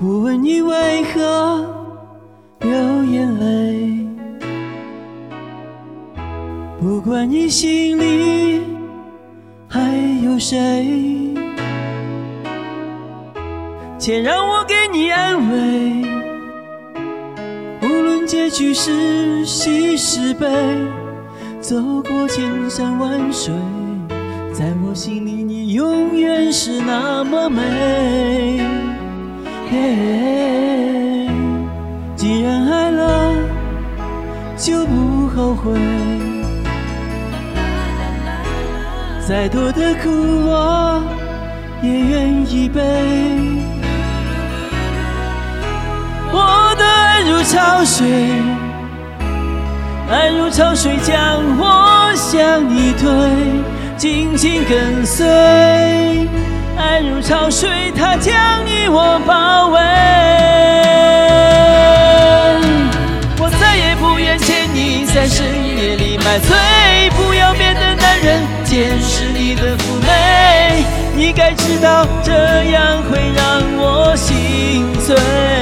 不问你为何流眼泪，不管你心里还有谁，且让我给你安慰。无论结局是喜是悲，走过千山万水，在我心里你永远是那么美。既然爱了就不后悔，再多的苦我也愿意背。我的爱如潮水，爱如潮水将我向你推，紧紧跟随。爱如潮水，它将你我包围。我再也不愿见你在深夜里买醉，不要别的男人见识你的妩媚，你该知道这样会让我心碎。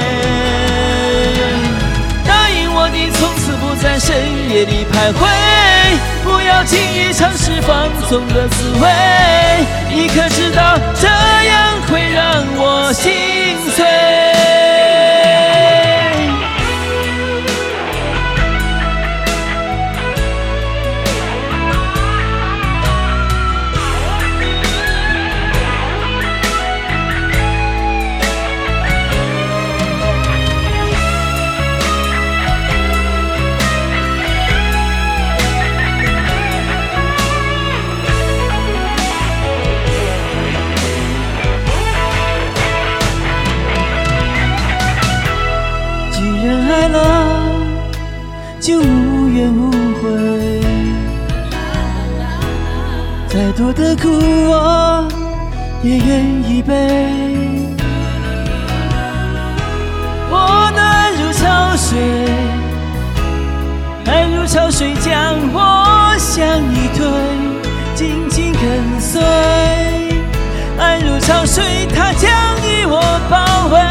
答应我，你从此不在深夜里徘徊，不要轻易尝试放纵的滋味，你可知道这样会让我心碎。爱了就无怨无悔，再多的苦我也愿意背。我的爱如潮水，爱如潮水将我向你推，紧紧跟随。爱如潮水，它将你我包围。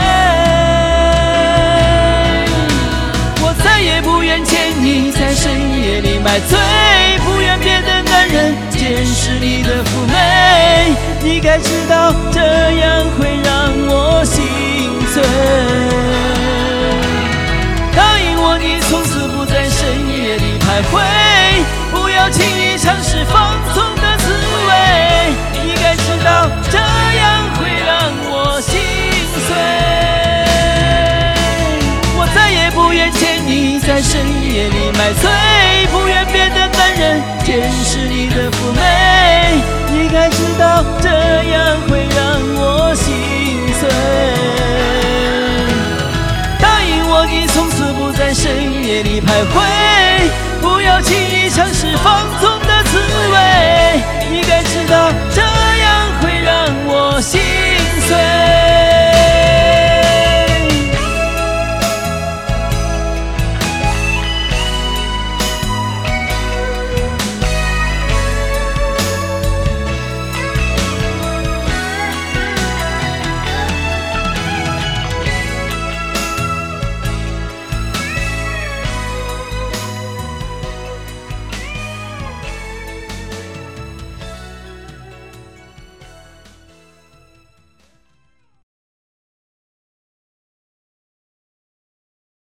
再也不愿见你在深夜里买醉，不愿别的男人见识你的妩媚，你该知道这样会让我心碎。答应我，你从此不在深夜里徘徊，不要轻易尝试放纵的滋味，你该知道这样会让我心碎。不愿见你在深夜里买醉，不愿别的男人见识你